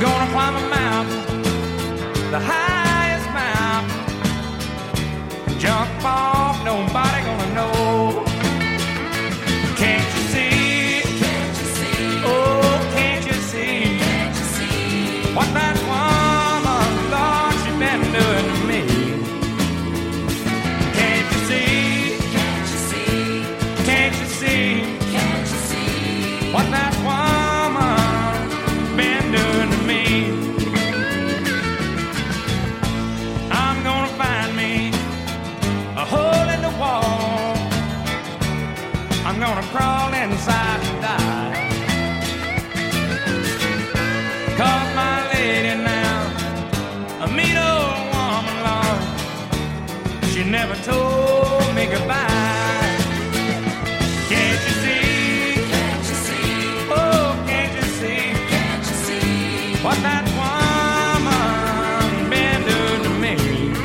Gonna climb a mountain, the highest mountain. Jump off, nobody gonna know. Can't you see? Can't you see? Oh, can't you see? Can't you see what that woman, Lord, she been doing to me? Can't you see? Can't you see? Can't you see? Can't you see what that woman been doing to me? I'm gonna find me a hole in the wall. I'm gonna crawl inside and die. 'Cause my lady now, a mean old woman, Lord, she never told me goodbye. Can't you see? Can't you see? Oh, can't you see? Can't you see what that woman been doing to me?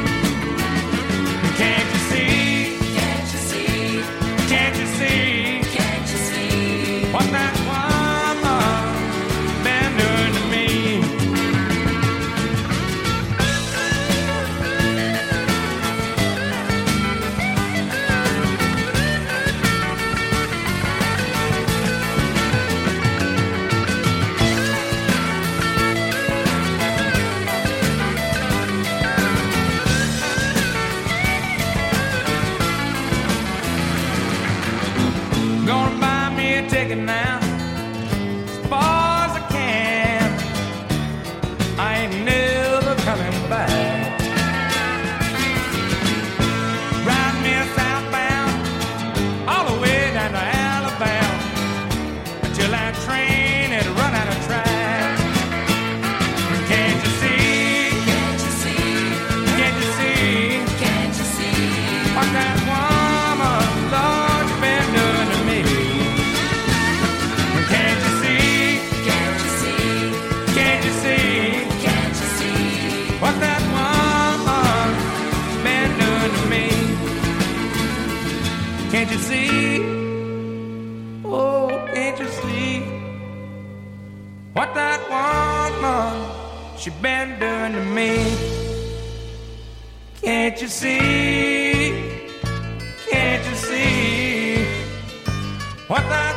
Can't you see? Can't you see? Can't you see? Can't you see what that woman been doing to me? Gonna buy me a ticket now, as far as I can. I ain't never coming back. Ride me a southbound, all the way down to Alabama, until that train had run out of track. Can't you see? Can't you see? Can't you see? Can't you see what that woman, Lord, you been doing to me? Can't you see? Can't you see? Can't you see? Can't you see what that woman been doing to me? Can't you see? Oh, can't you see what that woman she been doing to me? Can't you see? Can't you see what that